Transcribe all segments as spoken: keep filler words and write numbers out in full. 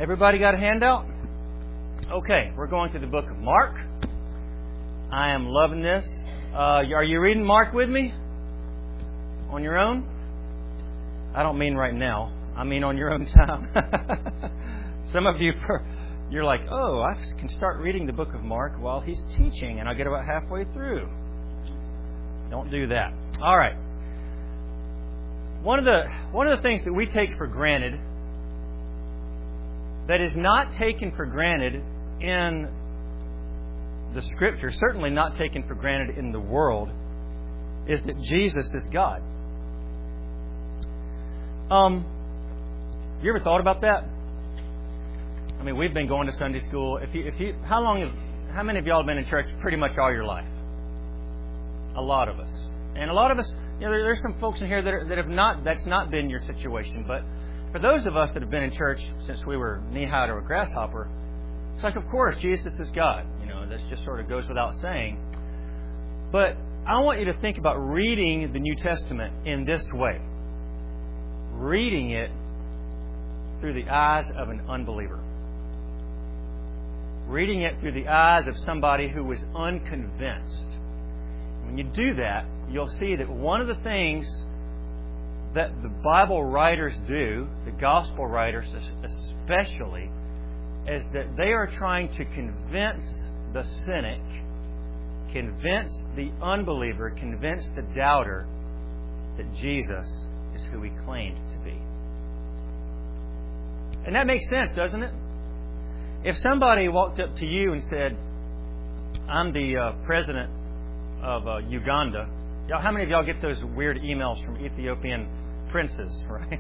Everybody got a handout? Okay, we're going through the book of Mark. I am loving this. Uh, are you reading Mark with me? On your own? I don't mean right now. I mean on your own time. Some of you, you're like, oh, I can start reading the book of Mark while he's teaching, and I'll get about halfway through. Don't do that. All right. One of the one of the things that we take for granted that is not taken for granted in the Scripture, certainly not taken for granted in the world, is that Jesus is God. Um, you ever thought about that? I mean, we've been going to Sunday school. If you, if you, how long, have, how many of y'all have been in church pretty much all your life? A lot of us, and a lot of us. You know, there, there's some folks in here that, are, that have not. That's not been your situation, but for those of us that have been in church since we were knee-high to a grasshopper, it's like, of course, Jesus is God. You know, that just sort of goes without saying. But I want you to think about reading the New Testament in this way. Reading it through the eyes of an unbeliever. Reading it through the eyes of somebody who was unconvinced. When you do that, you'll see that one of the things that the Bible writers do, the gospel writers especially, is that they are trying to convince the cynic, convince the unbeliever, convince the doubter that Jesus is who He claimed to be. And that makes sense, doesn't it? If somebody walked up to you and said, I'm the uh, president of uh, Uganda, y'all, how many of y'all get those weird emails from Ethiopian princes, right?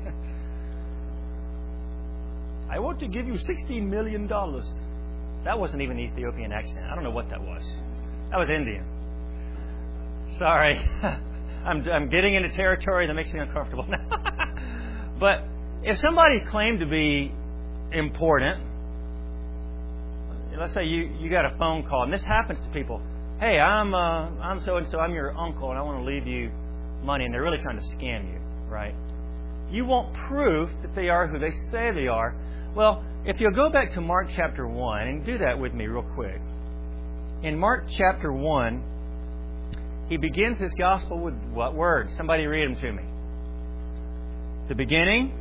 I want to give you sixteen million dollars. That wasn't even Ethiopian accent. I don't know what that was. That was Indian. Sorry. I'm, I'm getting into territory that makes me uncomfortable now. But if somebody claimed to be important, let's say you, you got a phone call, and this happens to people. Hey, I'm uh, I'm so and so. I'm your uncle, and I want to leave you money, and they're really trying to scam you, right? You want proof that they are who they say they are. Well, if you'll go back to Mark chapter one and do that with me real quick. In Mark chapter one, he begins his gospel with what words? Somebody read them to me. The beginning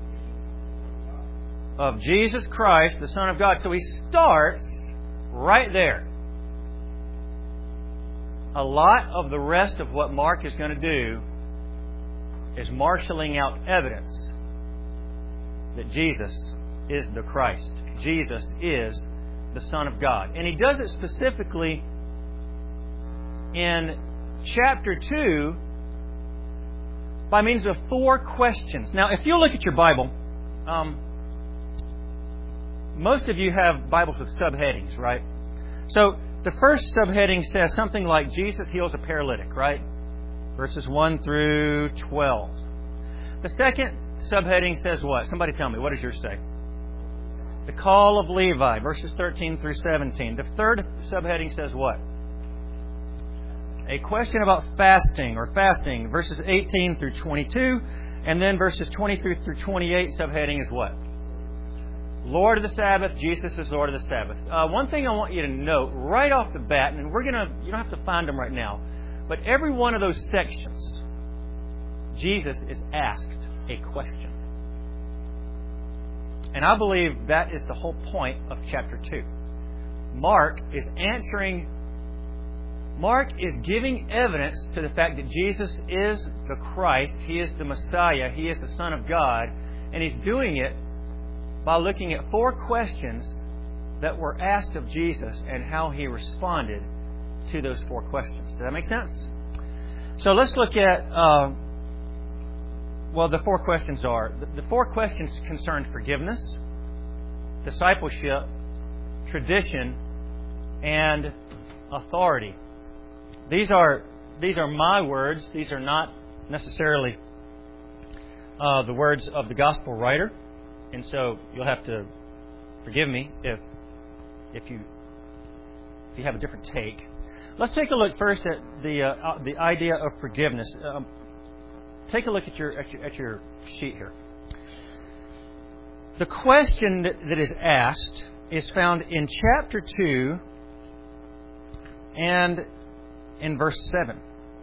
of Jesus Christ, the Son of God. So he starts right there. A lot of the rest of what Mark is going to do is marshalling out evidence that Jesus is the Christ. Jesus is the Son of God. And he does it specifically in chapter two by means of four questions. Now, if you look at your Bible, um, most of you have Bibles with subheadings, right? So the first subheading says something like Jesus heals a paralytic, right? Verses one through twelve. The second subheading says what? Somebody tell me. What does yours say? The call of Levi, verses thirteen through seventeen. The third subheading says what? A question about fasting or fasting, verses eighteen through twenty-two. And then verses twenty-three through twenty-eight, subheading is what? Lord of the Sabbath, Jesus is Lord of the Sabbath. Uh, one thing I want you to note right off the bat, and we're gonna, you don't have to find them right now, but every one of those sections, Jesus is asked a question. And I believe that is the whole point of chapter two. Mark is answering, Mark is giving evidence to the fact that Jesus is the Christ, He is the Messiah, He is the Son of God, and He's doing it by looking at four questions that were asked of Jesus and how He responded to those four questions. Does that make sense? So let's look at, uh, well, the four questions are, the four questions concern forgiveness, discipleship, tradition, and authority. These are these are my words. These are not necessarily uh, the words of the gospel writer. And so you'll have to forgive me if if you if you have a different take. Let's take a look first at the uh, the idea of forgiveness. Um, take a look at your, at your at your sheet here. The question that, that is asked is found in chapter two and in verse seven.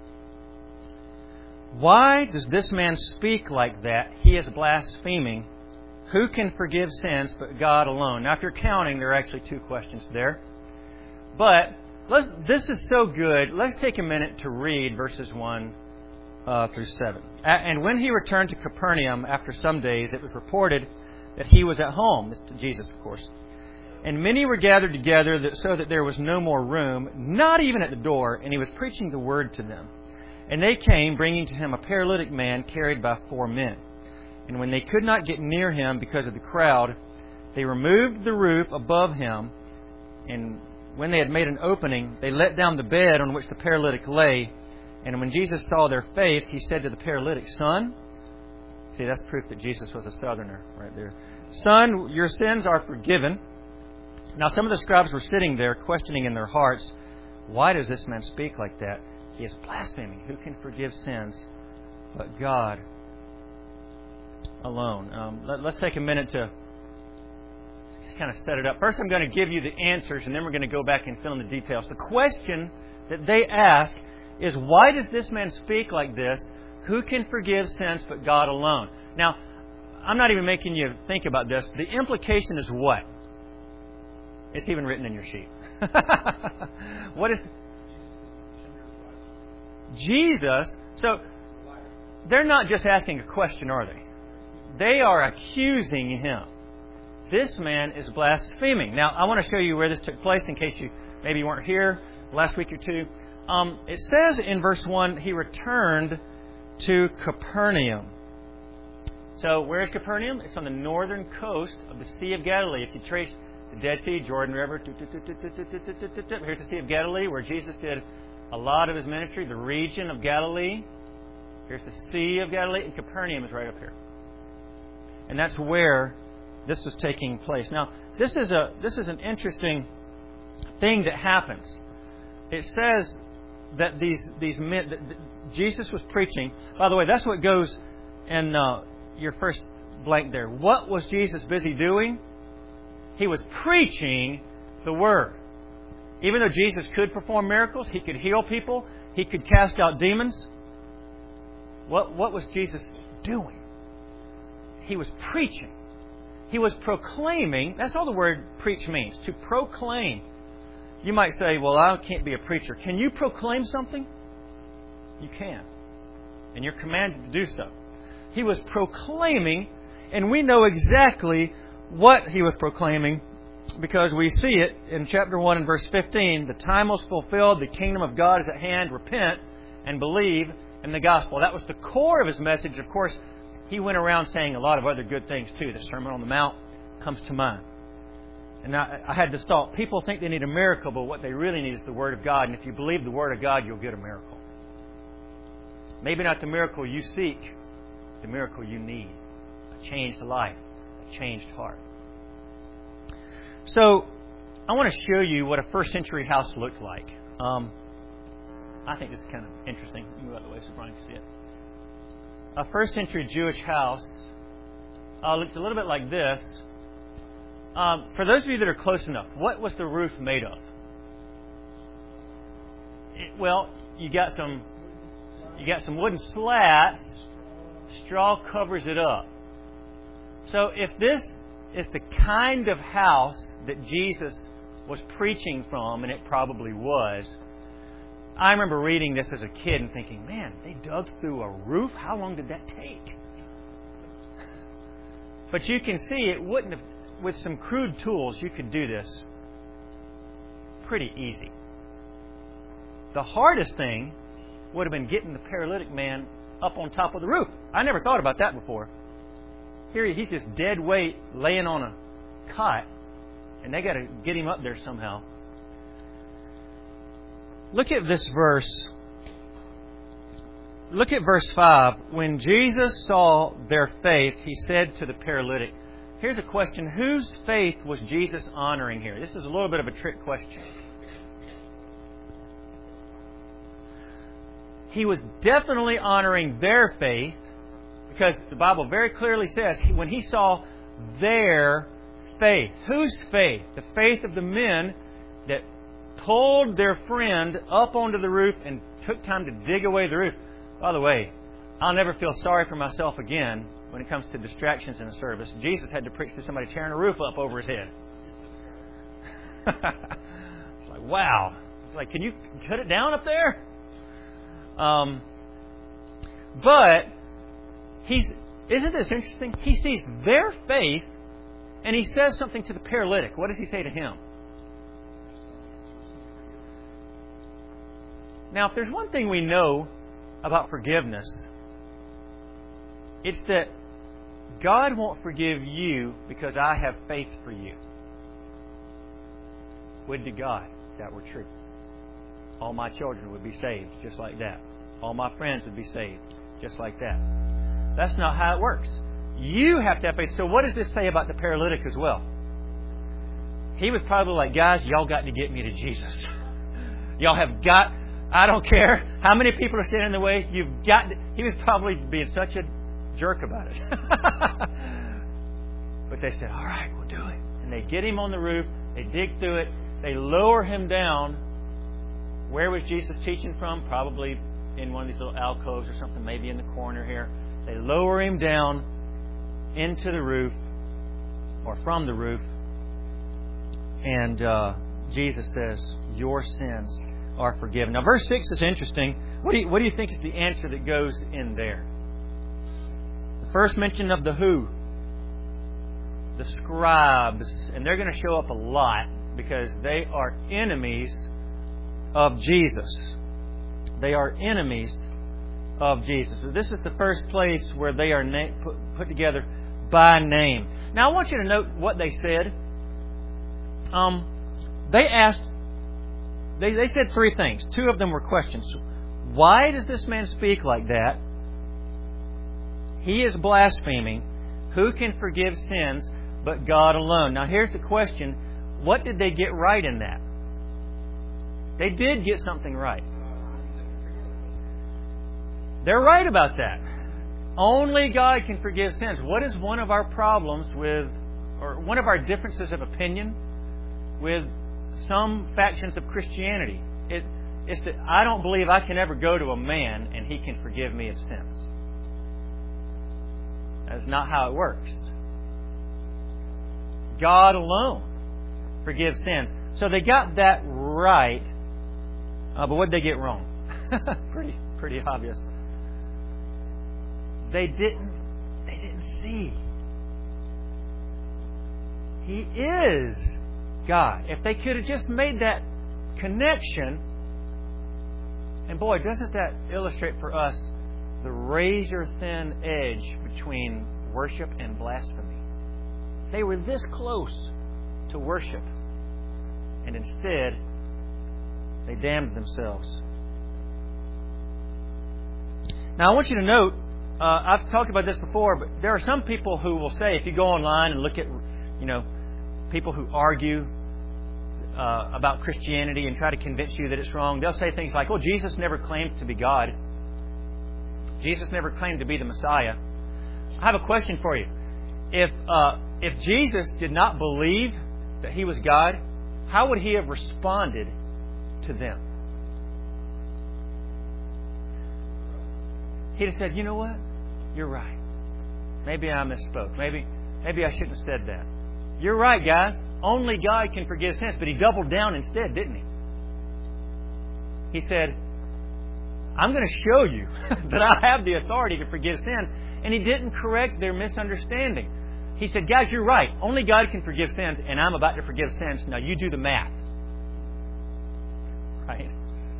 Why does this man speak like that? He is blaspheming. Who can forgive sins but God alone? Now, if you're counting, there are actually two questions there. But let's, this is so good. Let's take a minute to read verses one uh, through seven. And when he returned to Capernaum after some days, it was reported that he was at home. This is to Jesus, of course. And many were gathered together that, so that there was no more room, not even at the door, and he was preaching the word to them. And they came, bringing to him a paralytic man carried by four men. And when they could not get near him because of the crowd, they removed the roof above him. And when they had made an opening, they let down the bed on which the paralytic lay. And when Jesus saw their faith, he said to the paralytic, "Son," see, that's proof that Jesus was a southerner right there. "Son, your sins are forgiven." Now some of the scribes were sitting there, questioning in their hearts, "Why does this man speak like that? He is blaspheming. Who can forgive sins but God alone?" Um, let, let's take a minute to just kind of set it up. First, I'm going to give you the answers, and then we're going to go back and fill in the details. The question that they ask is, why does this man speak like this? Who can forgive sins but God alone? Now, I'm not even making you think about this. The implication is what? It's even written in your sheet. What is... Jesus, so they're not just asking a question, are they? They are accusing him. This man is blaspheming. Now, I want to show you where this took place in case you maybe weren't here last week or two. Um, it says in verse one, he returned to Capernaum. So, where is Capernaum? It's on the northern coast of the Sea of Galilee. If you trace the Dead Sea, Jordan River, here's the Sea of Galilee where Jesus did a lot of his ministry, the region of Galilee. Here's the Sea of Galilee, and Capernaum is right up here. And that's where this was taking place. Now, this is a this is an interesting thing that happens. It says that these these men, that Jesus was preaching. By the way, that's what goes in uh, your first blank there. What was Jesus busy doing? He was preaching the Word. Even though Jesus could perform miracles, He could heal people, He could cast out demons. What, what was Jesus doing? He was preaching. He was proclaiming. That's all the word preach means, to proclaim. You might say, well, I can't be a preacher. Can you proclaim something? You can. And you're commanded to do so. He was proclaiming, and we know exactly what He was proclaiming because we see it in chapter one and verse fifteen. The time was fulfilled. The kingdom of God is at hand. Repent and believe in the gospel. That was the core of His message. Of course, He went around saying a lot of other good things too. The Sermon on the Mount comes to mind. And I, I had this thought. People think they need a miracle, but what they really need is the Word of God. And if you believe the Word of God, you'll get a miracle. Maybe not the miracle you seek, the miracle you need. A changed life, a changed heart. So, I want to show you what a first century house looked like. Um, I think this is kind of interesting. Move out of the way so Brian can see it. A first century Jewish house uh, looks a little bit like this. Um, for those of you that are close enough, what was the roof made of? It, well, you got some, you got some wooden slats. Straw covers it up. So if this is the kind of house that Jesus was preaching from, and it probably was, I remember reading this as a kid and thinking, man, they dug through a roof? How long did that take? But you can see it wouldn't have, with some crude tools, you could do this pretty easy. The hardest thing would have been getting the paralytic man up on top of the roof. I never thought about that before. Here he's just dead weight laying on a cot, and they got to get him up there somehow. Look at this verse. Look at verse five. When Jesus saw their faith, He said to the paralytic, here's a question. Whose faith was Jesus honoring here? This is a little bit of a trick question. He was definitely honoring their faith because the Bible very clearly says when He saw their faith. Whose faith? The faith of the men that pulled their friend up onto the roof and took time to dig away the roof. By the way, I'll never feel sorry for myself again when it comes to distractions in the service. Jesus had to preach to somebody tearing a roof up over his head. It's like, wow. It's like, can you cut it down up there? Um, but he's isn't this interesting? He sees their faith and he says something to the paralytic. What does he say to him? Now, if there's one thing we know about forgiveness, it's that God won't forgive you because I have faith for you. Would to God that were true. All my children would be saved just like that. All my friends would be saved just like that. That's not how it works. You have to have faith. So what does this say about the paralytic as well? He was probably like, guys, y'all got to get me to Jesus. Y'all have got, I don't care how many people are standing in the way, you've got to, he was probably being such a jerk about it. But they said, all right, we'll do it. And they get him on the roof, they dig through it, they lower him down. Where was Jesus teaching from? Probably in one of these little alcoves or something, maybe in the corner here. They lower him down into the roof, or from the roof, and uh, Jesus says, your sins are forgiven. Now, verse six is interesting. What do you, what do you think is the answer that goes in there? The first mention of the who, the scribes, and they're going to show up a lot because they are enemies of Jesus. They are enemies of Jesus. So this is the first place where they are na- put, put together by name. Now I want you to note what they said. Um, they asked, they, they said three things. Two of them were questions. Why does this man speak like that? He is blaspheming. Who can forgive sins but God alone? Now here's the question. What did they get right in that? They did get something right. They're right about that. Only God can forgive sins. What is one of our problems with, or one of our differences of opinion with some factions of Christianity? It, it's that I don't believe I can ever go to a man and he can forgive me of sins. That's not how it works. God alone forgives sins. So they got that right. Uh, but what did they get wrong? pretty, pretty obvious. They didn't. They didn't see. He is God. If they could have just made that connection, and boy, doesn't that illustrate for us the razor-thin edge between worship and blasphemy? They were this close to worship, and instead, they damned themselves. Now, I want you to note, uh, I've talked about this before, but there are some people who will say, if you go online and look at, you know, people who argue uh, about Christianity and try to convince you that it's wrong, they'll say things like, "Oh, Jesus never claimed to be God. Jesus never claimed to be the Messiah." I have a question for you. If uh, if Jesus did not believe that He was God, how would He have responded to them? He'd have said, "You know what? You're right. Maybe I misspoke. Maybe maybe I shouldn't have said that. You're right, guys. Only God can forgive sins." But He doubled down instead, didn't He? He said, "I'm going to show you that I have the authority to forgive sins." And He didn't correct their misunderstanding. He said, "Guys, you're right. Only God can forgive sins, and I'm about to forgive sins. Now you do the math." Right?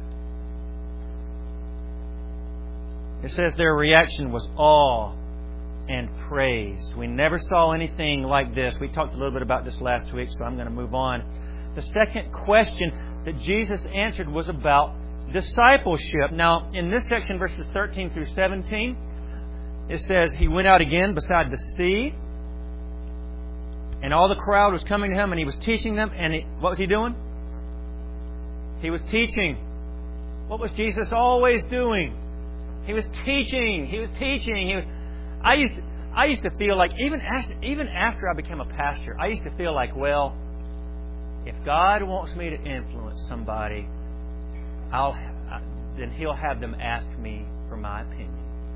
It says their reaction was awe and praise. We never saw anything like this. We talked a little bit about this last week, so I'm going to move on. The second question that Jesus answered was about discipleship. Now, in this section, verses thirteen through seventeen, it says, He went out again beside the sea, and all the crowd was coming to Him, and He was teaching them. And he, what was He doing? He was teaching. What was Jesus always doing? He was teaching. He was teaching. He was, I used to, I used to feel like, even as, even after I became a pastor, I used to feel like, well, if God wants me to influence somebody, I'll then He'll have them ask me for my opinion.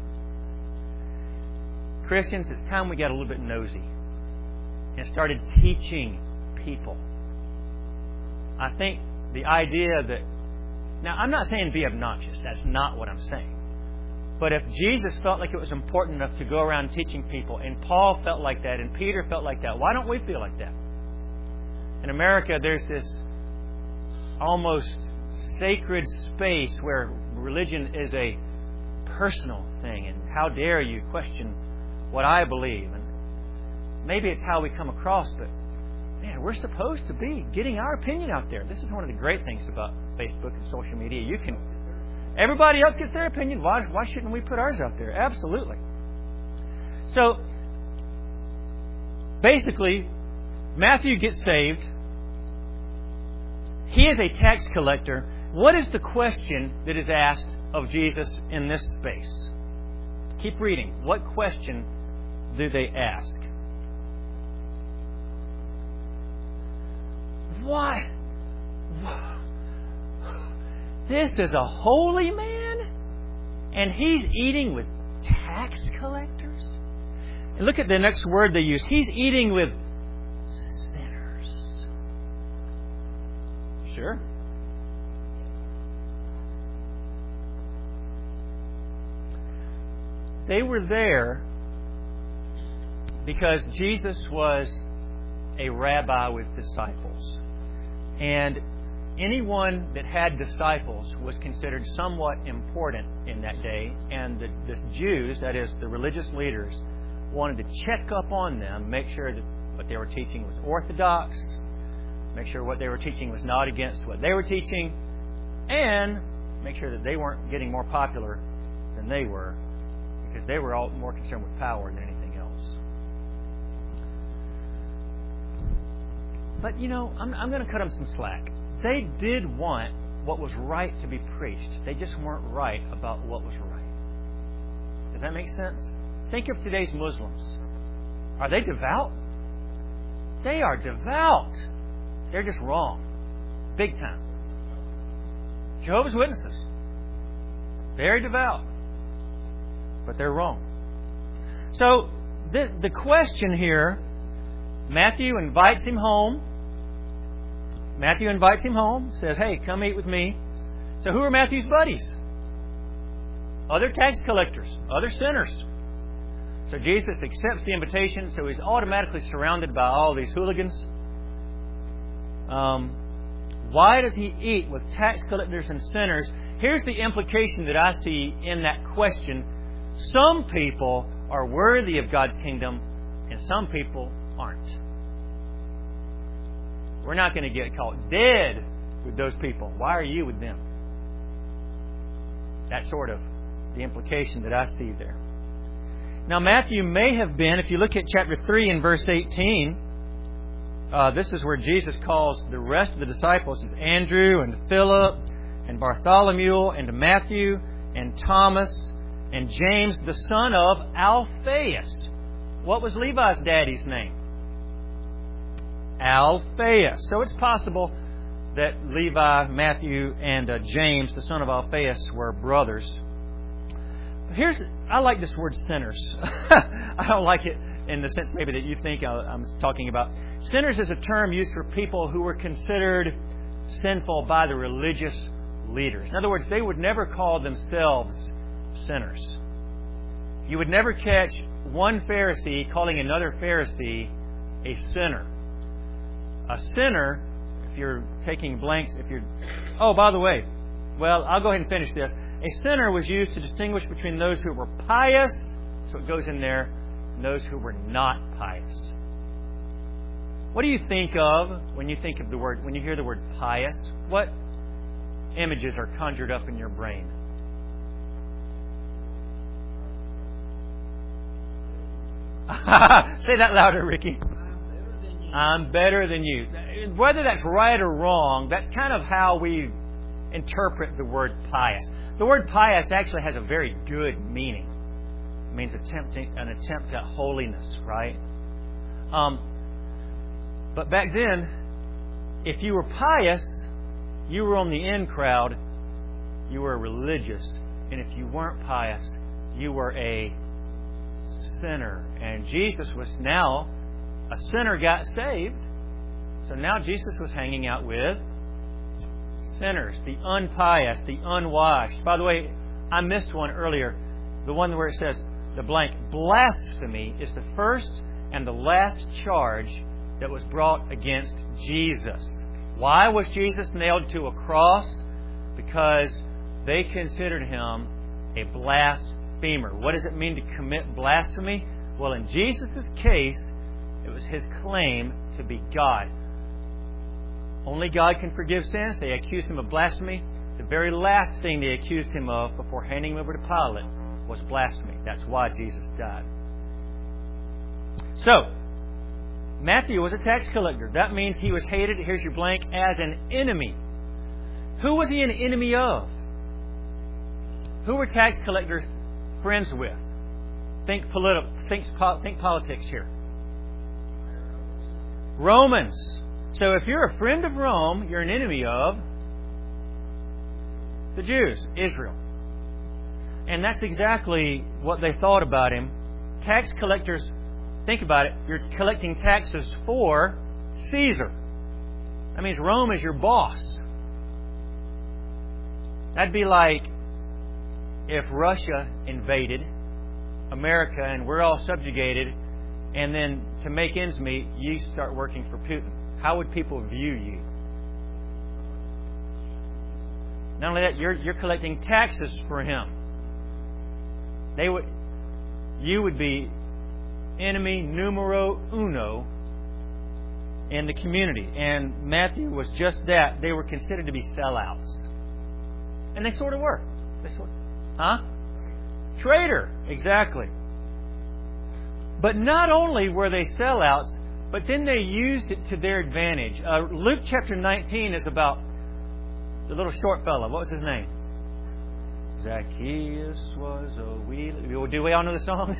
Christians, it's time we got a little bit nosy and started teaching people. I think the idea that... Now, I'm not saying be obnoxious. That's not what I'm saying. But if Jesus felt like it was important enough to go around teaching people, and Paul felt like that, and Peter felt like that, why don't we feel like that? In America, there's this almost sacred space where religion is a personal thing, and how dare you question what I believe. And maybe it's how we come across, but man, we're supposed to be getting our opinion out there. This is one of the great things about Facebook and social media. You can, everybody else gets their opinion. Why, why shouldn't we put ours out there? Absolutely. So, basically, Matthew gets saved. He is a tax collector. What is the question that is asked of Jesus in this space? Keep reading. What question do they ask? Why? This is a holy man, and he's eating with tax collectors? And look at the next word they use. He's eating with sinners. Sure. They were there because Jesus was a rabbi with disciples. And anyone that had disciples was considered somewhat important in that day. And the, the Jews, that is, the religious leaders, wanted to check up on them, make sure that what they were teaching was orthodox, make sure what they were teaching was not against what they were teaching, and make sure that they weren't getting more popular than they were, because they were all more concerned with power than anything else. But, you know, I'm, I'm going to cut them some slack. They did want what was right to be preached. They just weren't right about what was right. Does that make sense? Think of today's Muslims. Are they devout? They are devout. They're just wrong. Big time. Jehovah's Witnesses. Very devout. But they're wrong. So, the, the question here, Matthew invites him home. Matthew invites him home, says, hey, come eat with me. So who are Matthew's buddies? Other tax collectors, other sinners. So Jesus accepts the invitation, so he's automatically surrounded by all these hooligans. Um, why does he eat with tax collectors and sinners? Here's the implication that I see in that question. Some people are worthy of God's kingdom, and some people aren't. We're not going to get caught dead with those people. Why are you with them? That's sort of the implication that I see there. Now, Matthew may have been, if you look at chapter three and verse eighteen, uh, this is where Jesus calls the rest of the disciples. It's Andrew and Philip and Bartholomew and Matthew and Thomas and James, the son of Alphaeus. What was Levi's daddy's name? Alphaeus. So it's possible that Levi, Matthew, and uh, James, the son of Alphaeus, were brothers. Here's, I like this word sinners. I don't like it in the sense maybe that you think I'm talking about. Sinners is a term used for people who were considered sinful by the religious leaders. In other words, they would never call themselves sinners. You would never catch one Pharisee calling another Pharisee a sinner. A sinner, if you're taking blanks, if you're... Oh, by the way, well, I'll go ahead and finish this. A sinner was used to distinguish between those who were pious, so it goes in there, and those who were not pious. What do you think of when you think of the word, when you hear the word pious? What images are conjured up in your brain? Say that louder, Ricky. I'm better than you. Whether that's right or wrong, that's kind of how we interpret the word pious. The word pious actually has a very good meaning. It means attempting an attempt at holiness, right? Um, but back then, if you were pious, you were on the in crowd. You were religious, and if you weren't pious, you were a sinner. And Jesus was now a sinner got saved. So now Jesus was hanging out with sinners, the unpious, the unwashed. By the way, I missed one earlier. The one where it says the blank. Blasphemy is the first and the last charge that was brought against Jesus. Why was Jesus nailed to a cross? Because they considered Him a blasphemer. What does it mean to commit blasphemy? Well, in Jesus' case, it was His claim to be God. Only God can forgive sins. They accused Him of blasphemy. The very last thing they accused Him of before handing Him over to Pilate was blasphemy. That's why Jesus died. So, Matthew was a tax collector. That means he was hated, here's your blank, as an enemy. Who was he an enemy of? Who were tax collectors friends with? Think, politi- think, think politics here. Romans. So if you're a friend of Rome, you're an enemy of the Jews, Israel. And that's exactly what they thought about him. Tax collectors, think about it, you're collecting taxes for Caesar. That means Rome is your boss. That'd be like if Russia invaded America and we're all subjugated, and then to make ends meet, you start working for Putin. How would people view you? Not only that, you're you're collecting taxes for him. They would, you would be enemy numero uno in the community. And Matthew was just that. They were considered to be sellouts. And they sort of were. They sort of, huh? Traitor, exactly. But not only were they sellouts, but then they used it to their advantage. Uh, Luke chapter nineteen is about the little short fellow. What was his name? Zacchaeus was a wee... Do we all know the song?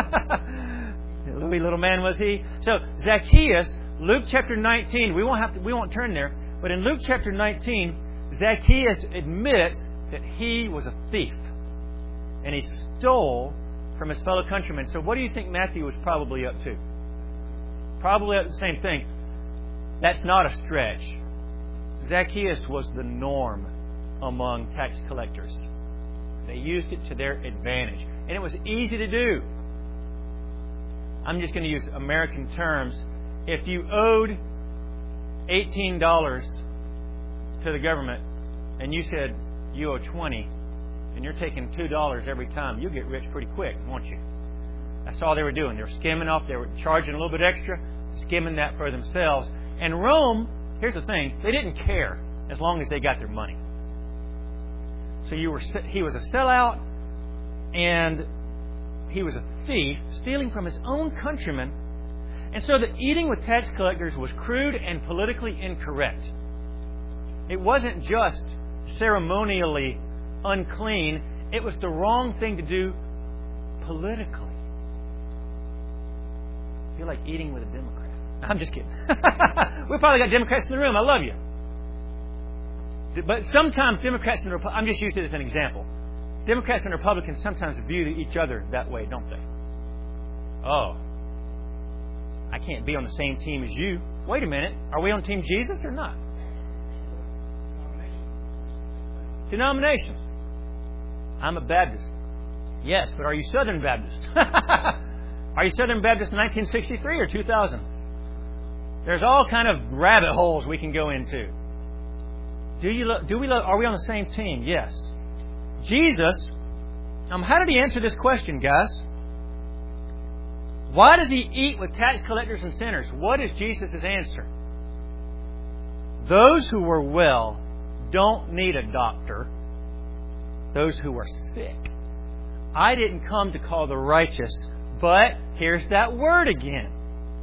A wee little man was he. So Zacchaeus, Luke chapter nineteen. We won't have to. We won't turn there. But in Luke chapter nineteen, Zacchaeus admits that he was a thief, and he stole from his fellow countrymen. So what do you think Matthew was probably up to? Probably up to the same thing. That's not a stretch. Zacchaeus was the norm among tax collectors. They used it to their advantage. And it was easy to do. I'm just going to use American terms. If you owed eighteen dollars to the government and you said you owe twenty dollars and you're taking two dollars every time, you'll get rich pretty quick, won't you? That's all they were doing. They were skimming off. They were charging a little bit extra, skimming that for themselves. And Rome, here's the thing, they didn't care as long as they got their money. So you were, he was a sellout, and he was a thief, stealing from his own countrymen. And so that eating with tax collectors was crude and politically incorrect. It wasn't just ceremonially unclean. It was the wrong thing to do politically. I feel like eating with a Democrat. I'm just kidding. We probably got Democrats in the room. I love you. But sometimes Democrats and Republicans, I'm just using it as an example. Democrats and Republicans sometimes view each other that way, don't they? Oh, I can't be on the same team as you. Wait a minute. Are we on Team Jesus or not? Denominations. I'm a Baptist. Yes, but are you Southern Baptist? Are you Southern Baptist in nineteen sixty-three or two thousand? There's all kind of rabbit holes we can go into. Do you lo- do we lo- are we on the same team? Yes. Jesus, um, how did he answer this question, guys? Why does he eat with tax collectors and sinners? What is Jesus' answer? Those who are well don't need a doctor. Those who are sick. I didn't come to call the righteous, but here's that word again.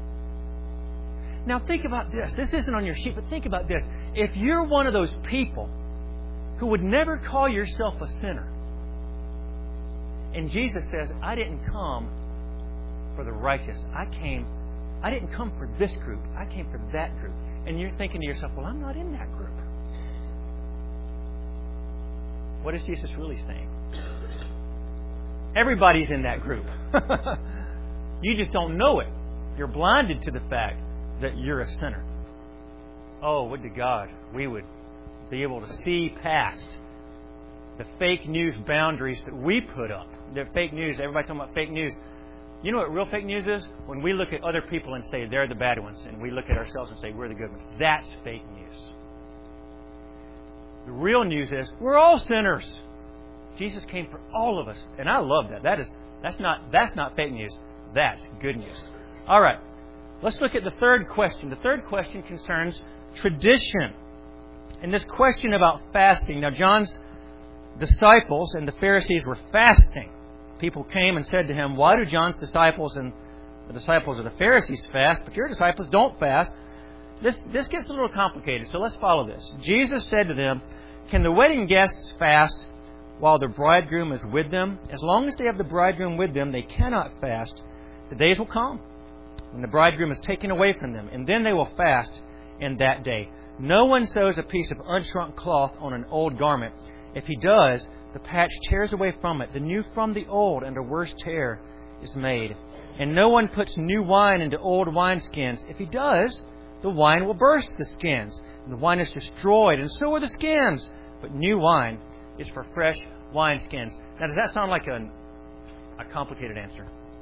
Now think about this. This isn't on your sheet, but think about this. If you're one of those people who would never call yourself a sinner, And Jesus says, I didn't come for the righteous. I came, I didn't come for this group. I came for that group. And you're thinking to yourself, well, I'm not in that group. What is Jesus really saying? Everybody's in that group. You just don't know it. You're blinded to the fact that you're a sinner. Oh, would to God we would be able to see past the fake news boundaries that we put up. The fake news, everybody's talking about fake news. You know what real fake news is? When we look at other people and say they're the bad ones, and we look at ourselves and say we're the good ones. That's fake news. The real news is we're all sinners. Jesus came for all of us, and I love that. That is that's not that's not fake news. That's good news. All right. Let's look at the third question. The third question concerns tradition. And this question about fasting. Now, John's disciples and the Pharisees were fasting. People came and said to him, why do John's disciples and the disciples of the Pharisees fast, but your disciples don't fast? This, this gets a little complicated, so let's follow this. Jesus said to them, can the wedding guests fast while the bridegroom is with them? As long as they have the bridegroom with them, they cannot fast. The days will come when the bridegroom is taken away from them, and then they will fast in that day. No one sews a piece of unshrunk cloth on an old garment. If he does, the patch tears away from it, the new from the old, and a worse tear is made. And no one puts new wine into old wineskins. If he does, the wine will burst the skins, and the wine is destroyed, and so are the skins. But new wine is for fresh wineskins. Now, does that sound like a, a complicated answer?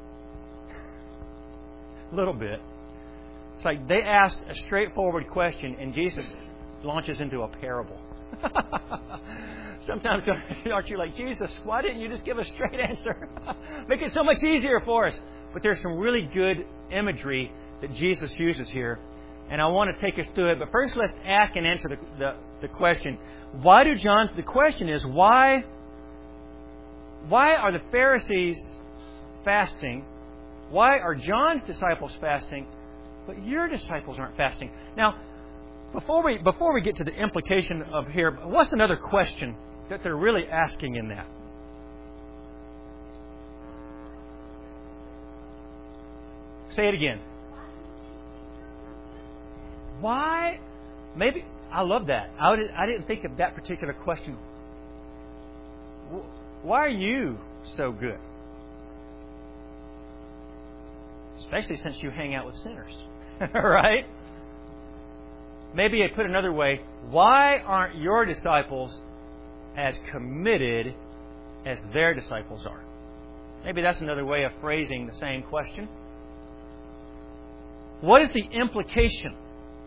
A little bit. It's like they asked a straightforward question, and Jesus launches into a parable. Sometimes, aren't you like, Jesus, why didn't you just give a straight answer? Make it so much easier for us. But there's some really good imagery that Jesus uses here, and I want to take us through it. But first, let's ask and answer the, the, the question. Why do John's... The question is, why, why are the Pharisees fasting? Why are John's disciples fasting, but your disciples aren't fasting? Now, before we before we get to the implication of here, what's another question that they're really asking in that? Say it again. Why? Maybe I love that. I would, I didn't think of that particular question. Why are you so good? Especially since you hang out with sinners. Right? Maybe I put another way, why aren't your disciples as committed as their disciples are? Maybe that's another way of phrasing the same question. What is the implication?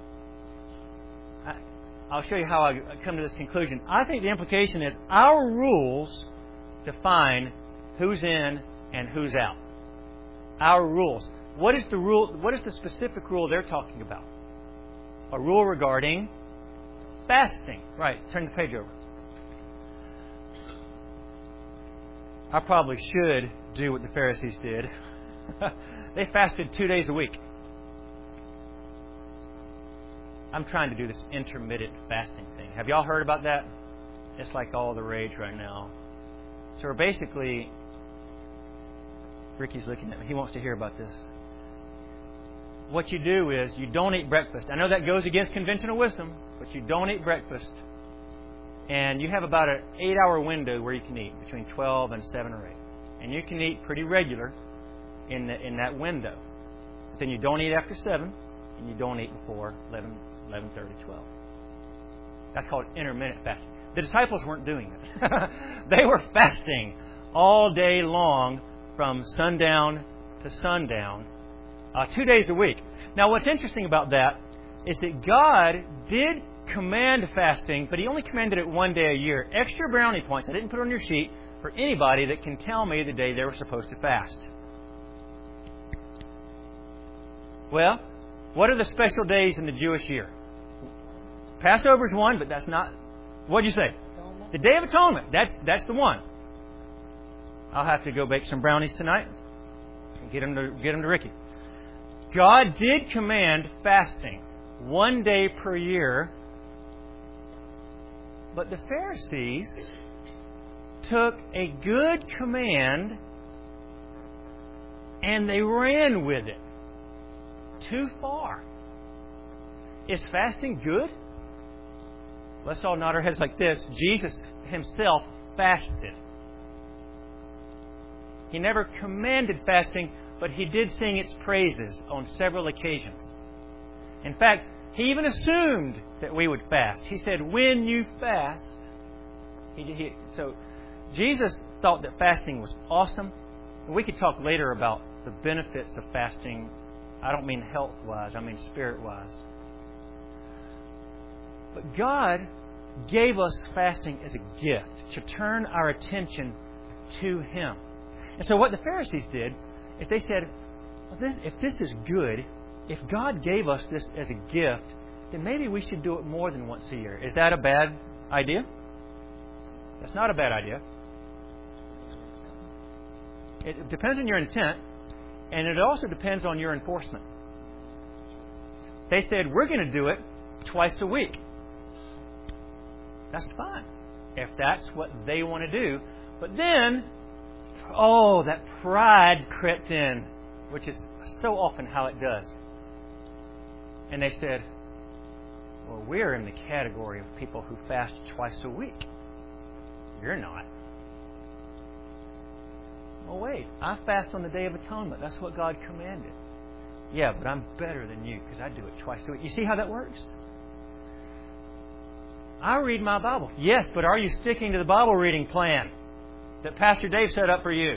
I'll show you how I come to this conclusion. I think the implication is our rules define who's in and who's out. Our rules. What is the rule? What is the specific rule they're talking about? A rule regarding fasting. Right. Turn the page over. I probably should do what the Pharisees did. They fasted two days a week. I'm trying to do this intermittent fasting thing. Have y'all heard about that? It's like all the rage right now. So we're basically... Ricky's looking at me. He wants to hear about this. What you do is you don't eat breakfast. I know that goes against conventional wisdom, but you don't eat breakfast. And you have about an eight-hour window where you can eat, between twelve and seven or eight. And you can eat pretty regular in the, in that window. But then you don't eat after seven, and you don't eat before eleven, eleven thirty, twelve. That's called intermittent fasting. The disciples weren't doing it. They were fasting all day long from sundown to sundown, uh, two days a week. Now, what's interesting about that is that God did command fasting, but He only commanded it one day a year. Extra brownie points, I didn't put on your sheet, for anybody that can tell me the day they were supposed to fast. Well, what are the special days in the Jewish year? Passover's one, but that's not... What'd you say? Atonement. The Day of Atonement. That's that's the one. I'll have to go bake some brownies tonight and get them to get them to Ricky. God did command fasting one day per year, but the Pharisees took a good command and they ran with it too far. Is fasting good? Let's all nod our heads like this. Jesus Himself fasted. He never commanded fasting, but He did sing its praises on several occasions. In fact, He even assumed that we would fast. He said, when you fast. He, he, so Jesus thought that fasting was awesome. We could talk later about the benefits of fasting. I don't mean health-wise, I mean spirit-wise. But God gave us fasting as a gift to turn our attention to Him. And so what the Pharisees did is they said, well, this, if this is good, if God gave us this as a gift, then maybe we should do it more than once a year. Is that a bad idea? That's not a bad idea. It depends on your intent, and it also depends on your enforcement. They said, we're going to do it twice a week. That's fine, if that's what they want to do. But then, oh, that pride crept in, which is so often how it does. And they said, well, we're in the category of people who fast twice a week. You're not. Well, wait, I fast on the Day of Atonement. That's what God commanded. Yeah, but I'm better than you because I do it twice a week. You see how that works? I read my Bible. Yes, but are you sticking to the Bible reading plan that Pastor Dave set up for you?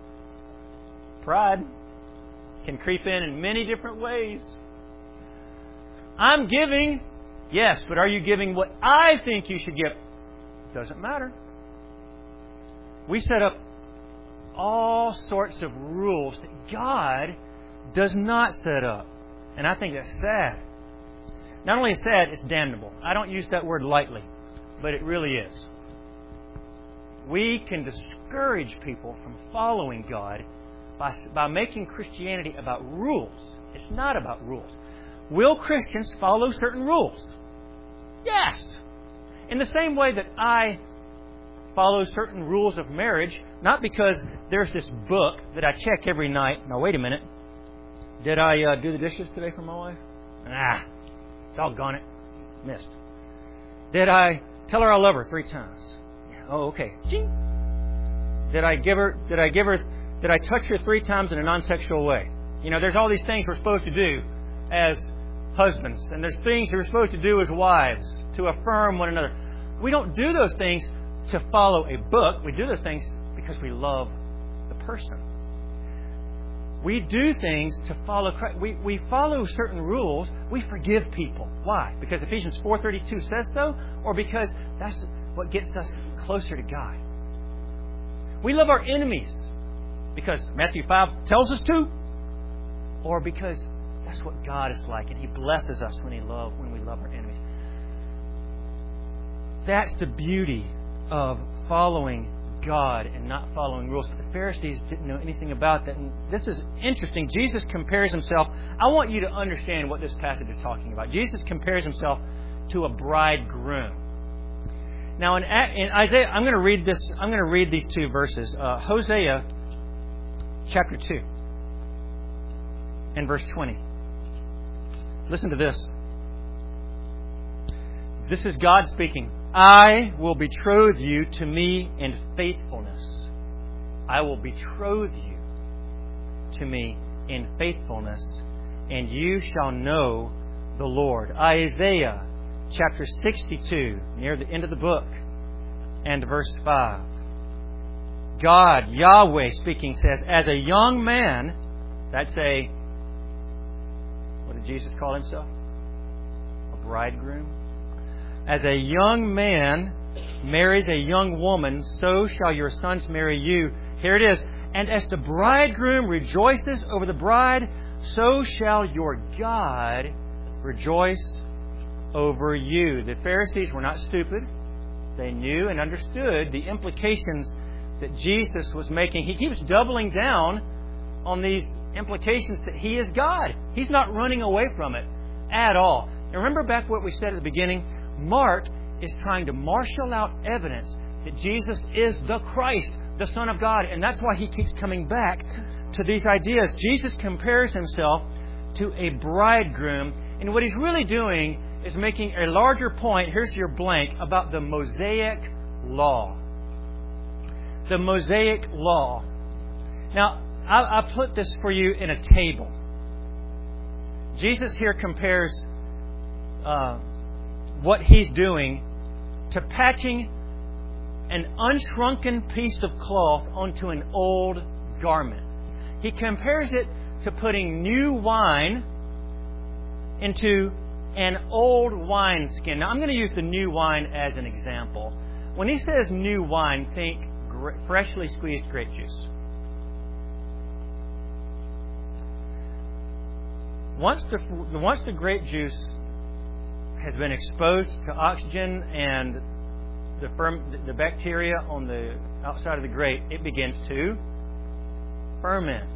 Pride can creep in in many different ways. I'm giving. Yes, but are you giving what I think you should give? Doesn't matter. We set up all sorts of rules that God does not set up. And I think that's sad. Not only is sad, it's damnable. I don't use that word lightly, but it really is. We can discourage people from following God by, by making Christianity about rules. It's not about rules. Will Christians follow certain rules? Yes. In the same way that I follow certain rules of marriage, not because there's this book that I check every night. Now, wait a minute. Did I uh, do the dishes today for my wife? Ah, doggone it. Missed. Did I tell her I love her three times? Oh, okay. Did I give her, did I give her, did I touch her three times in a non-sexual way? You know, there's all these things we're supposed to do as husbands, and there's things we're supposed to do as wives to affirm one another. We don't do those things to follow a book. We do those things because we love the person. We do things to follow Christ. We, we follow certain rules. We forgive people. Why? Because Ephesians four thirty-two says so? Or because that's what gets us closer to God? We love our enemies because Matthew five tells us to? Or because that's what God is like and He blesses us when He love when we love our enemies? That's the beauty of following God and not following rules. But the Pharisees didn't know anything about that. And this is interesting. Jesus compares Himself. I want you to understand what this passage is talking about. Jesus compares Himself to a bridegroom. Now in, in Isaiah, I'm going to read this. I'm going to read these two verses. Uh, Hosea chapter two and verse twenty. Listen to this. This is God speaking. I will betroth you to me in faithfulness. I will betroth you to me in faithfulness, and you shall know the Lord. Isaiah chapter sixty-two, near the end of the book, and verse five. God, Yahweh speaking, says, as a young man, that's a, what did Jesus call Himself? A bridegroom. As a young man marries a young woman, so shall your sons marry you. Here it is. And as the bridegroom rejoices over the bride, so shall your God rejoice over you. The Pharisees were not stupid. They knew and understood the implications that Jesus was making. He keeps doubling down on these implications that He is God. He's not running away from it at all. Now remember back what we said at the beginning? Mark is trying to marshal out evidence that Jesus is the Christ, the Son of God. And that's why he keeps coming back to these ideas. Jesus compares himself to a bridegroom. And what he's really doing is making a larger point, here's your blank, about the Mosaic Law. The Mosaic Law. Now, I, I put this for you in a table. Jesus here compares uh, what he's doing to patching an unshrunken piece of cloth onto an old garment. He compares it to putting new wine into an old wineskin. Now, I'm going to use the new wine as an example. When he says new wine, think freshly squeezed grape juice. Once the once the grape juice has been exposed to oxygen and the ferm, the bacteria on the outside of the grape, it begins to ferment.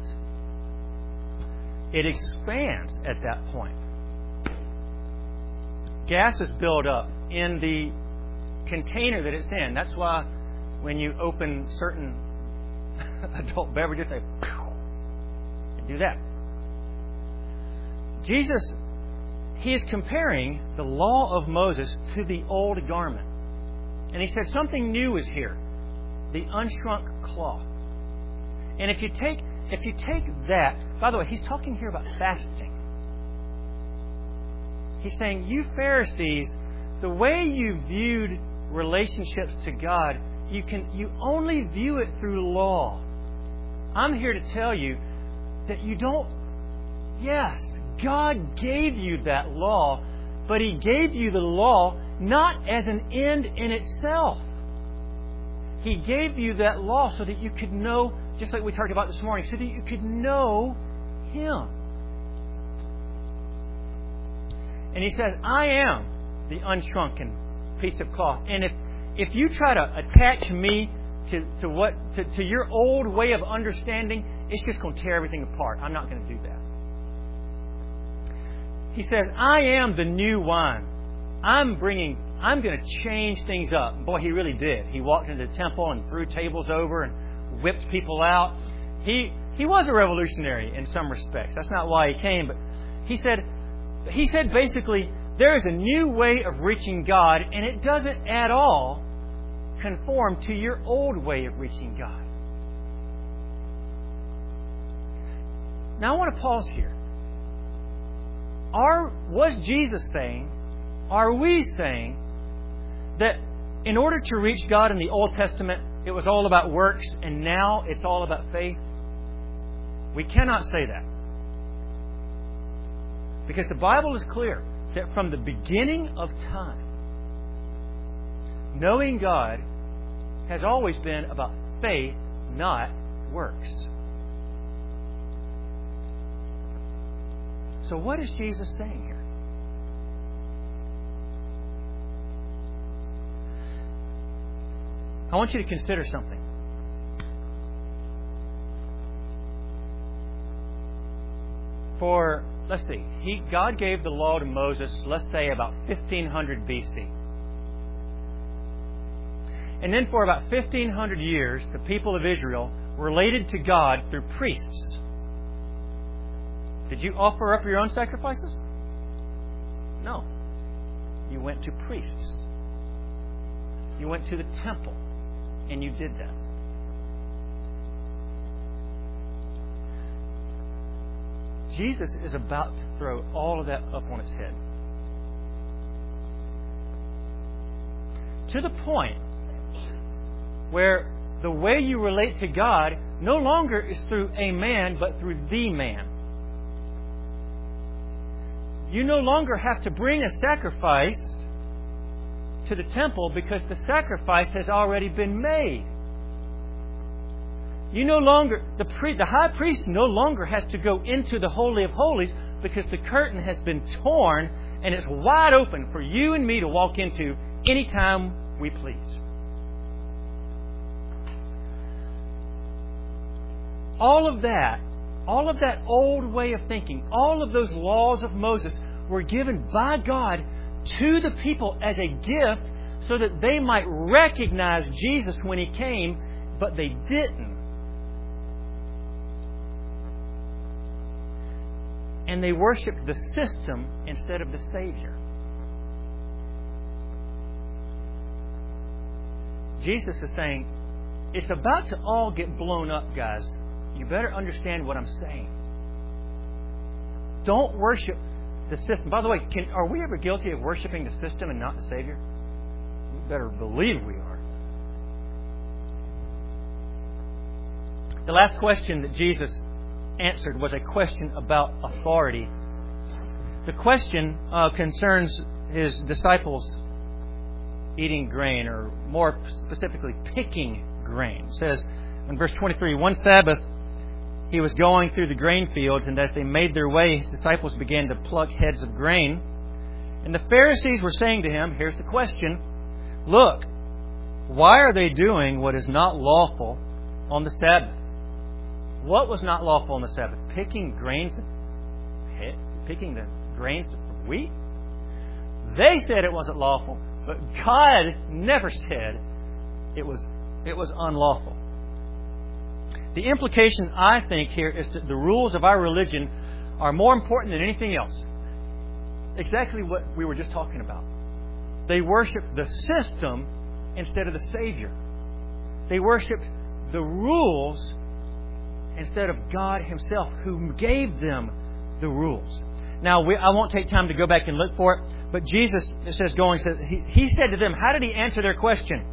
It expands at that point. Gases build up in the container that it's in. That's why when you open certain adult beverages, they do that. Jesus, he is comparing the law of Moses to the old garment. And he said something new is here. The unshrunk cloth. And if you take if you take that, by the way, he's talking here about fasting. He's saying, you Pharisees, the way you viewed relationships to God, you can you only view it through law. I'm here to tell you that you don't. Yes, God gave you that law, but He gave you the law not as an end in itself. He gave you that law so that you could know, just like we talked about this morning, so that you could know Him. And He says, I am the unshrunken piece of cloth. And if, if you try to attach me to, to what to, to your old way of understanding, it's just going to tear everything apart. I'm not going to do that. He says, I am the new wine. I'm bringing, I'm going to change things up. Boy, He really did. He walked into the temple and threw tables over and whipped people out. He he was a revolutionary in some respects. That's not why He came, but He said, He said basically, there is a new way of reaching God, and it doesn't at all conform to your old way of reaching God. Now I want to pause here. Are, was Jesus saying, are we saying, that in order to reach God in the Old Testament, it was all about works, and now it's all about faith? We cannot say that. Because the Bible is clear that from the beginning of time, knowing God has always been about faith, not works. So what is Jesus saying here? I want you to consider something. For, let's see, he, God gave the law to Moses, let's say about fifteen hundred B C. And then for about fifteen hundred years, the people of Israel related to God through priests. Did you offer up your own sacrifices? No. You went to priests. You went to the temple, and you did that. Jesus is about to throw all of that up on its head. To the point where the way you relate to God no longer is through a man, but through the man. You no longer have to bring a sacrifice to the temple because the sacrifice has already been made. You no longer, the, pre, the high priest no longer has to go into the Holy of Holies because the curtain has been torn and it's wide open for you and me to walk into anytime we please. All of that, all of that old way of thinking, all of those laws of Moses were given by God to the people as a gift so that they might recognize Jesus when He came, but they didn't. And they worshiped the system instead of the Savior. Jesus is saying, it's about to all get blown up, guys. You better understand what I'm saying. Don't worship the system. By the way, can, are we ever guilty of worshiping the system and not the Savior? We better believe we are. The last question that Jesus answered was a question about authority. The question uh, concerns His disciples eating grain, or more specifically, picking grain. It says in verse twenty-three, one Sabbath He was going through the grain fields, and as they made their way, His disciples began to pluck heads of grain. And the Pharisees were saying to Him, here's the question, look, why are they doing what is not lawful on the Sabbath? What was not lawful on the Sabbath? Picking grains of picking the grains of wheat? They said it wasn't lawful, but God never said it was it was unlawful. The implication, I think, here is that the rules of our religion are more important than anything else. Exactly what we were just talking about. They worshiped the system instead of the Savior. They worshiped the rules instead of God Himself, who gave them the rules. Now, we, I won't take time to go back and look for it, but Jesus, it says, going, says, he, he said to them, how did He answer their question?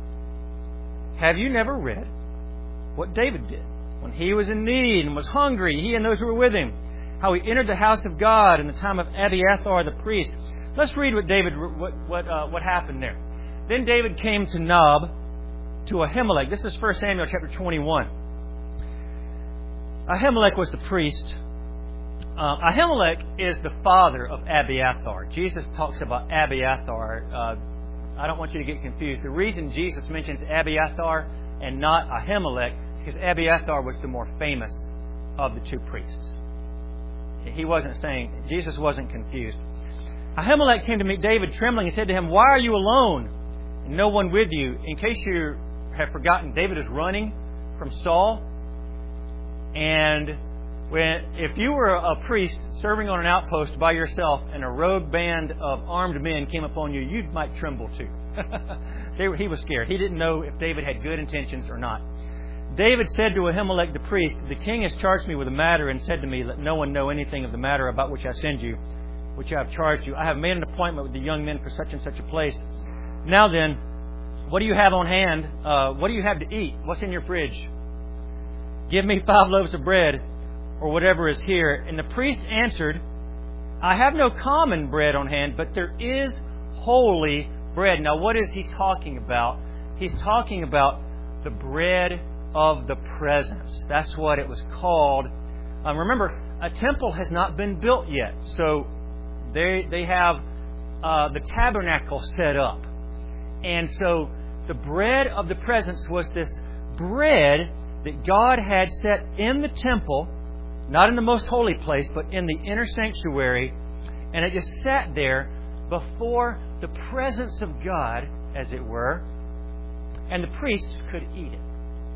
Have you never read what David did when he was in need and was hungry, he and those who were with him, how he entered the house of God in the time of Abiathar the priest? Let's read what David what what uh, what happened there. Then David came to Nob, to Ahimelech. This is First Samuel chapter twenty-one. Ahimelech was the priest. Uh, Ahimelech is the father of Abiathar. Jesus talks about Abiathar. Uh, I don't want you to get confused. The reason Jesus mentions Abiathar and not Ahimelech, because Abiathar was the more famous of the two priests. He wasn't saying, Jesus wasn't confused. Ahimelech came to meet David trembling and said to him, why are you alone and no one with you? In case you have forgotten, David is running from Saul. And when, if you were a priest serving on an outpost by yourself and a rogue band of armed men came upon you, you might tremble too. they were, he was scared. He didn't know if David had good intentions or not. David said to Ahimelech the priest, the king has charged me with a matter and said to me, let no one know anything of the matter about which I send you, which I have charged you. I have made an appointment with the young men for such and such a place. Now then, what do you have on hand? Uh, what do you have to eat? What's in your fridge? Give me five loaves of bread, or whatever is here. And the priest answered, I have no common bread on hand, but there is holy bread. Now, what is he talking about? He's talking about the bread of the presence. That's what it was called. Um, remember, a temple has not been built yet. So they they have uh, the tabernacle set up. And so the bread of the presence was this bread that God had set in the temple, not in the most holy place, but in the inner sanctuary. And it just sat there before the presence of God, as it were, and the priests could eat it.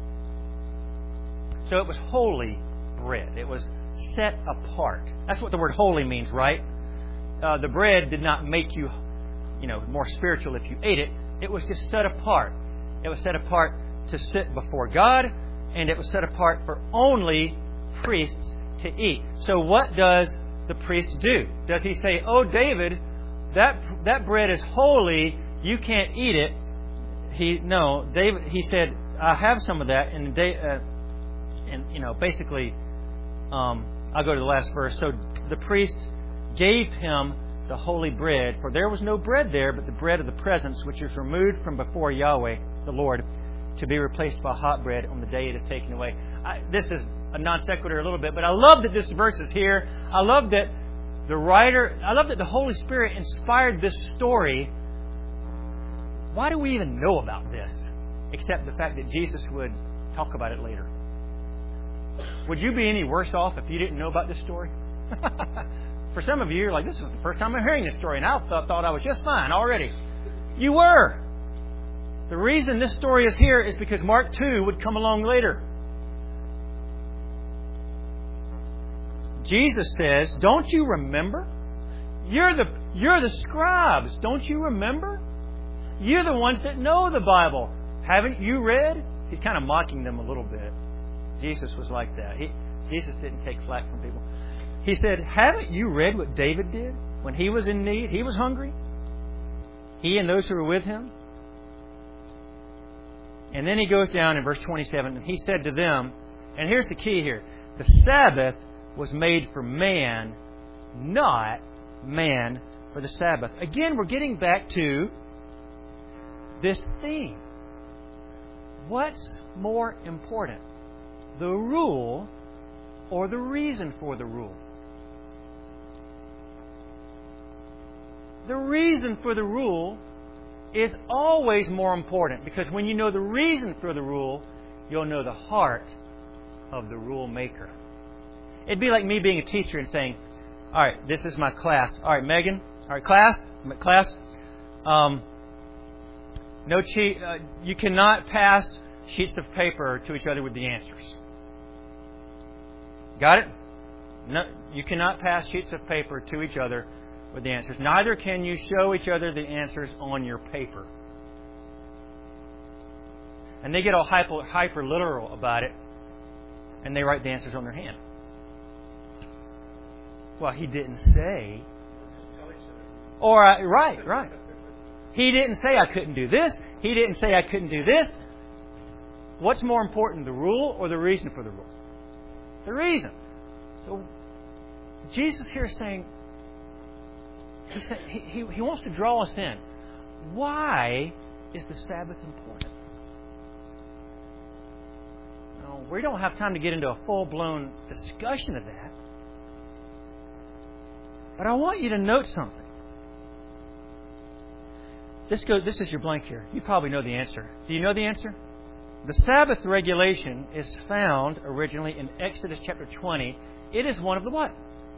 So it was holy bread. It was set apart. That's what the word holy means, right? Uh, the bread did not make you, you know, more spiritual if you ate it. It was just set apart. It was set apart to sit before God, and it was set apart for only priests to eat. So what does the priest do? Does he say, oh, David, that that bread is holy, you can't eat it? He No, David. He said, I have some of that, and, they, uh, and you know, basically, um, I'll go to the last verse. So the priest gave him the holy bread, for there was no bread there, but the bread of the presence, which is removed from before Yahweh, the Lord, to be replaced by hot bread on the day it is taken away. I, this is a non sequitur a little bit, but I love that this verse is here. I love that the writer, I love that the Holy Spirit inspired this story. Why do we even know about this? Except the fact that Jesus would talk about it later. Would you be any worse off if you didn't know about this story? For some of you, you're like, this is the first time I'm hearing this story, and I thought, thought I was just fine already. You were. The reason this story is here is because Mark two would come along later. Jesus says, don't you remember? You're the, you're the scribes. Don't you remember? You're the ones that know the Bible. Haven't you read? He's kind of mocking them a little bit. Jesus was like that. He, Jesus didn't take flack from people. He said, haven't you read what David did when he was in need? He was hungry. He and those who were with him. And then he goes down in verse twenty-seven, and he said to them, and here's the key here, the Sabbath was made for man, not man for the Sabbath. Again, we're getting back to this theme. What's more important, the rule or the reason for the rule? The reason for the rule is always more important, because when you know the reason for the rule, you'll know the heart of the rule maker. It'd be like me being a teacher and saying, all right, this is my class. All right, Megan. All right, class. Class. Um, no cheat. Uh, you cannot pass sheets of paper to each other with the answers. Got it? No, you cannot pass sheets of paper to each other with the answers. Neither can you show each other the answers on your paper. And they get all hyper, hyper literal about it, and they write the answers on their hand. Well, he didn't say. Or, uh, right, right. He didn't say I couldn't do this. He didn't say I couldn't do this. What's more important, the rule or the reason for the rule? The reason. So, Jesus here is saying, He, said, he, he, he wants to draw us in. Why is the Sabbath important? No, we don't have time to get into a full-blown discussion of that. But I want you to note something. This, go, this is your blank here. You probably know the answer. Do you know the answer? The Sabbath regulation is found originally in Exodus chapter twenty. It is one of the what?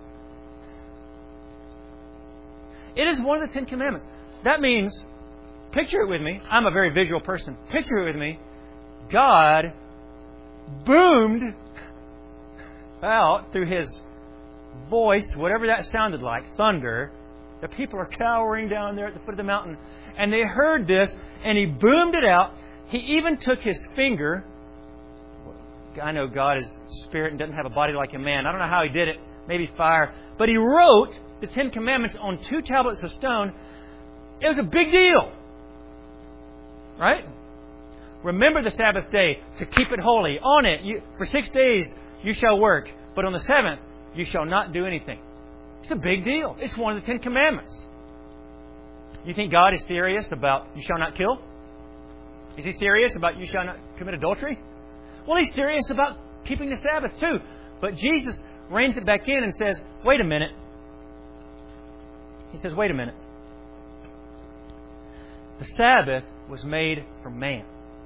It is one of the Ten Commandments. That means, picture it with me. I'm a very visual person. Picture it with me. God boomed out through His voice, whatever that sounded like, thunder. The people are cowering down there at the foot of the mountain. And they heard this, and He boomed it out. He even took His finger. I know God is spirit and doesn't have a body like a man. I don't know how He did it. Maybe fire. But He wrote the Ten Commandments on two tablets of stone. It was a big deal. Right? Remember the Sabbath day to keep it holy. On it, you, for six days you shall work. But on the seventh, you shall not do anything. It's a big deal. It's one of the Ten Commandments. You think God is serious about you shall not kill? Is He serious about you shall not commit adultery? Well, He's serious about keeping the Sabbath too. But Jesus reins it back in and says, wait a minute. He says, wait a minute. The Sabbath was made for man,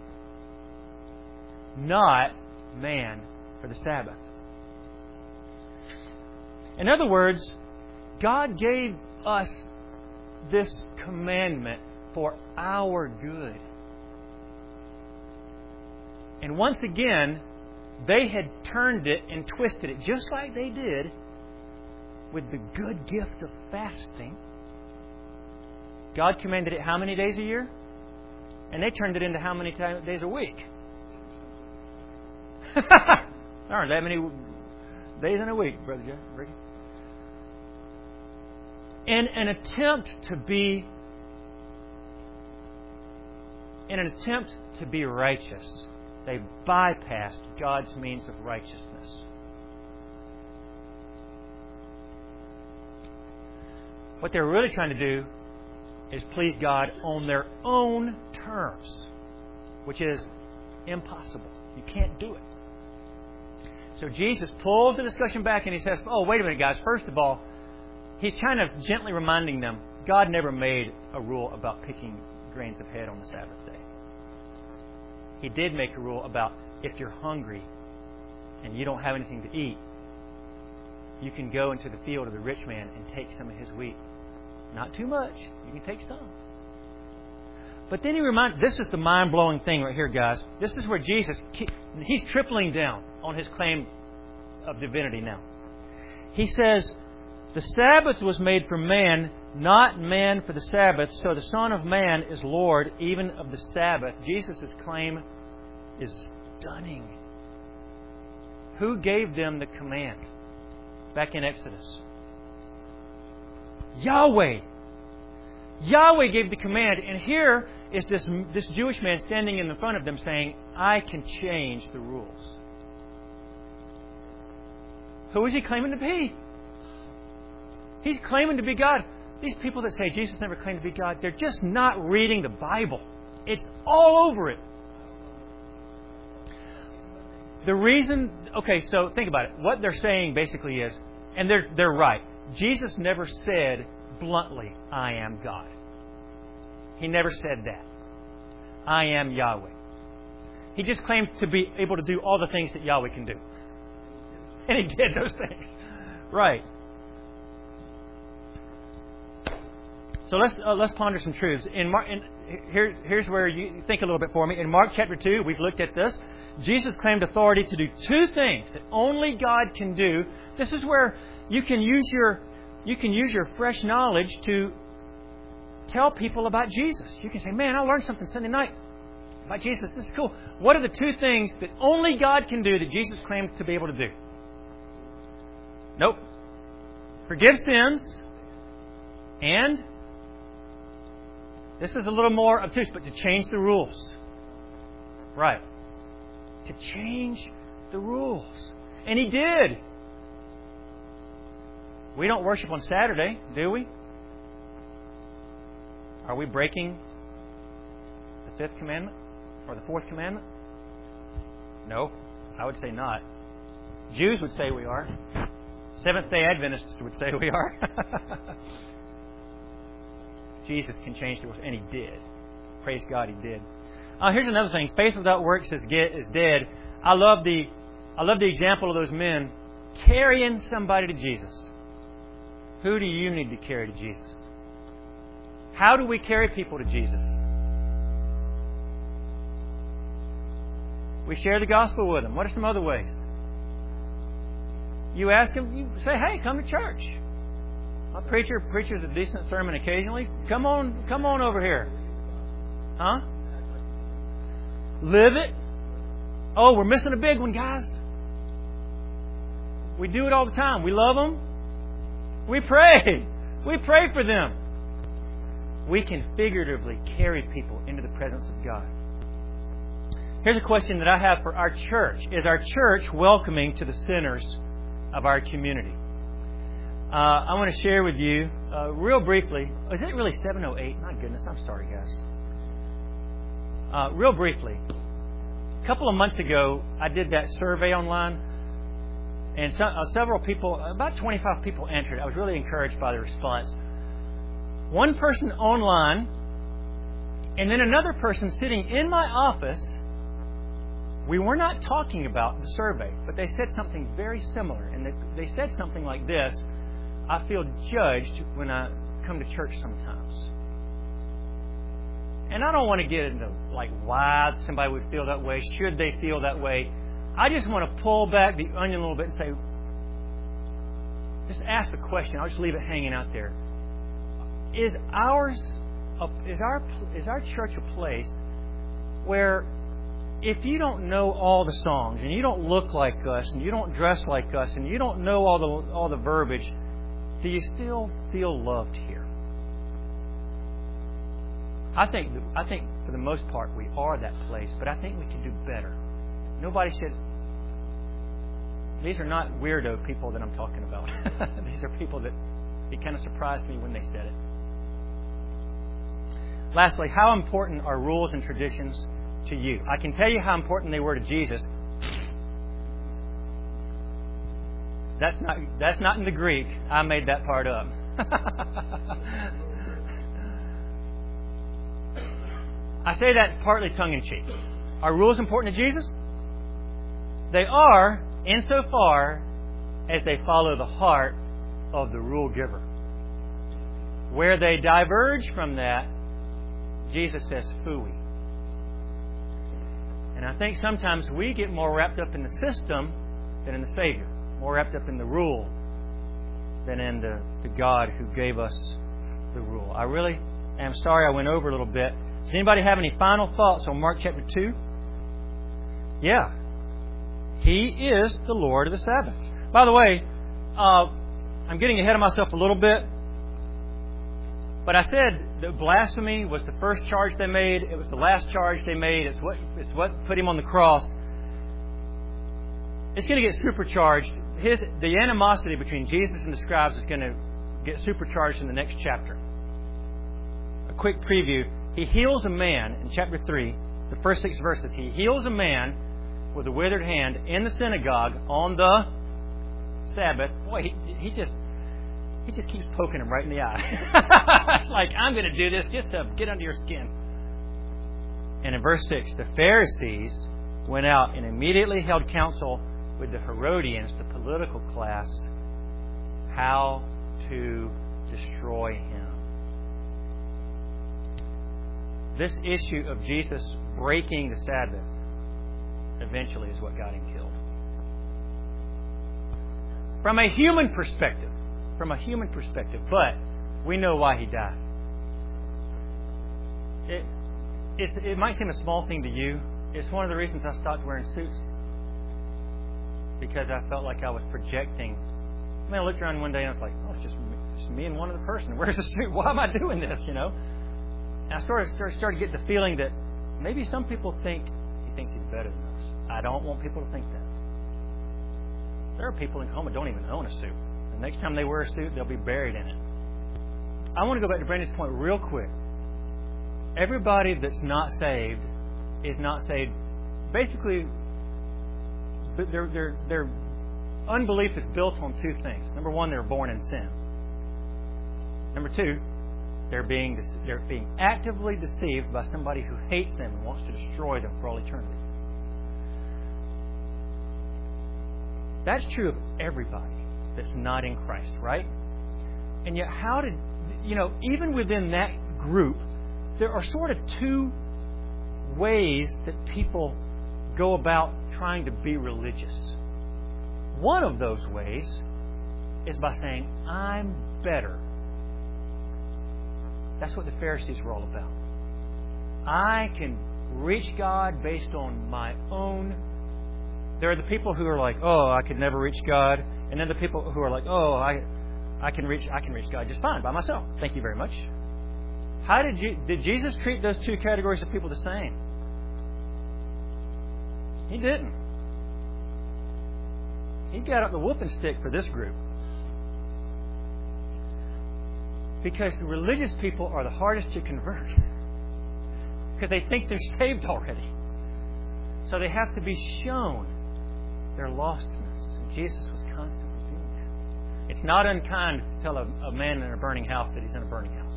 not man for the Sabbath. In other words, God gave us this commandment for our good. And once again, they had turned it and twisted it, just like they did with the good gift of fasting. God commanded it how many days a year? And they turned it into how many days a week? There aren't that many days in a week, Brother Jeff. Ricky. In an attempt to be in an attempt to be righteous, they bypassed God's means of righteousness. What they're really trying to do is please God on their own terms, which is impossible. You can't do it. So Jesus pulls the discussion back and He says, oh, wait a minute, guys. First of all, He's kind of gently reminding them, God never made a rule about picking grains of head on the Sabbath day. He did make a rule about if you're hungry and you don't have anything to eat, you can go into the field of the rich man and take some of his wheat. Not too much. You can take some. But then he reminds, this is the mind-blowing thing right here, guys. This is where Jesus, he's tripling down on his claim of divinity now. He says, the Sabbath was made for man, not man for the Sabbath, so the Son of Man is Lord even of the Sabbath. Jesus' claim is stunning. Who gave them the command back in Exodus? Yahweh. Yahweh gave the command, and here is this, this Jewish man standing in the front of them saying, I can change the rules. Who is he claiming to be? He's claiming to be God. These people that say Jesus never claimed to be God, they're just not reading the Bible. It's all over it. The reason, okay, so think about it. What they're saying basically is, and they're they're right. Jesus never said bluntly, I am God. He never said that. I am Yahweh. He just claimed to be able to do all the things that Yahweh can do. And he did those things. Right. So let's uh, let's ponder some truths. In Mark, in, here, here's where you think a little bit for me. In Mark chapter two, we've looked at this. Jesus claimed authority to do two things that only God can do. This is where you can use your you can use your fresh knowledge to tell people about Jesus. You can say, "Man, I learned something Sunday night about Jesus. This is cool." What are the two things that only God can do that Jesus claimed to be able to do? Nope. Forgive sins and this is a little more obtuse, but to change the rules. Right. To change the rules. And He did. We don't worship on Saturday, do we? Are we breaking the fifth commandment? Or the fourth commandment? No, I would say not. Jews would say we are. Seventh-day Adventists would say we are. Jesus can change the rules, and He did. Praise God, He did. Uh, here's another thing: faith without works is get is dead. I love the, I love the example of those men carrying somebody to Jesus. Who do you need to carry to Jesus? How do we carry people to Jesus? We share the gospel with them. What are some other ways? You ask them. You say, "Hey, come to church." My preacher preaches a decent sermon occasionally. Come on, come on over here. Huh? Live it. Oh, we're missing a big one, guys. We do it all the time. We love them. We pray. We pray for them. We can figuratively carry people into the presence of God. Here's a question that I have for our church. Is our church welcoming to the sinners of our community? Uh, I want to share with you uh, real briefly. Is it really seven oh eight? My goodness, I'm sorry, guys. Uh, real briefly, a couple of months ago, I did that survey online, and some, uh, several people, about twenty-five people answered. I was really encouraged by the response. One person online, and then another person sitting in my office. We were not talking about the survey, but they said something very similar, and they, they said something like this: I feel judged when I come to church sometimes. And I don't want to get into like why somebody would feel that way. Should they feel that way? I just want to pull back the onion a little bit and say, just ask the question. I'll just leave it hanging out there. Is ours, is our, is our church a place where if you don't know all the songs and you don't look like us and you don't dress like us and you don't know all the all the verbiage, do you still feel loved here? I think I think for the most part we are that place, but I think we can do better. Nobody should. These are not weirdo people that I'm talking about. These are people that it kind of surprised me when they said it. Lastly, how important are rules and traditions to you? I can tell you how important they were to Jesus. That's not that's not in the Greek. I made that part up. I say that partly tongue-in-cheek. Are rules important to Jesus? They are, insofar as they follow the heart of the rule giver. Where they diverge from that, Jesus says, "Phooey." And I think sometimes we get more wrapped up in the system than in the Savior. More wrapped up in the rule than in the, the God who gave us the rule. I really am sorry I went over a little bit. Does anybody have any final thoughts on Mark chapter two? Yeah. He is the Lord of the Sabbath. By the way, uh, I'm getting ahead of myself a little bit. But I said that blasphemy was the first charge they made. It was the last charge they made. It's what, it's what put him on the cross. It's going to get supercharged. His, the animosity between Jesus and the scribes is going to get supercharged in the next chapter. A quick preview. He heals a man in chapter three, the first six verses. He heals a man with a withered hand in the synagogue on the Sabbath. Boy, he, he just he just keeps poking him right in the eye. It's like, I'm going to do this just to get under your skin. And in verse six, the Pharisees went out and immediately held counsel with the Herodians, the political class, how to destroy him. This issue of Jesus breaking the Sabbath eventually is what got him killed. From a human perspective, from a human perspective, but we know why he died. It, it's, it might seem a small thing to you. It's one of the reasons I stopped wearing suits, because I felt like I was projecting. I mean, I looked around one day and I was like, oh, it's just me, just me and one other person. Where's the suit? Why am I doing this, you know? And I started, started, started getting the feeling that maybe some people think he thinks he's better than us. I don't want people to think that. There are people in Oklahoma who don't even own a suit. The next time they wear a suit, they'll be buried in it. I want to go back to Brandon's point real quick. Everybody that's not saved is not saved. Basically, their, their, their unbelief is built on two things. Number one, they're born in sin. Number two, they're being they're being actively deceived by somebody who hates them and wants to destroy them for all eternity. That's true of everybody that's not in Christ, right? And yet, how did, you know, even within that group, there are sort of two ways that people go about trying to be religious. One of those ways is by saying, I'm better. That's what the Pharisees were all about. I can reach God based on my own. There are the people who are like, oh, I could never reach God. And then the people who are like, oh, I I can reach I can reach God just fine by myself. Thank you very much. How did you did Jesus treat those two categories of people the same? He didn't. He got up the whooping stick for this group. Because the religious people are the hardest to convert. Because they think they're saved already. So they have to be shown their lostness. And Jesus was constantly doing that. It's not unkind to tell a, a man in a burning house that he's in a burning house.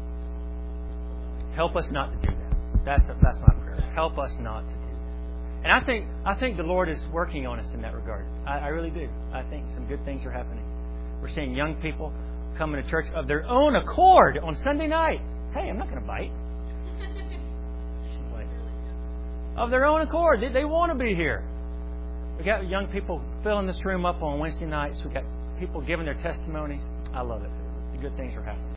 Help us not to do that. That's a, that's my prayer. Help us not to do that. And I think I think the Lord is working on us in that regard. I, I really do. I think some good things are happening. We're seeing young people coming to church of their own accord on Sunday night. Hey, I'm not going to bite. Of their own accord. They, they want to be here. We got young people filling this room up on Wednesday nights. We got people giving their testimonies. I love it. The good things are happening.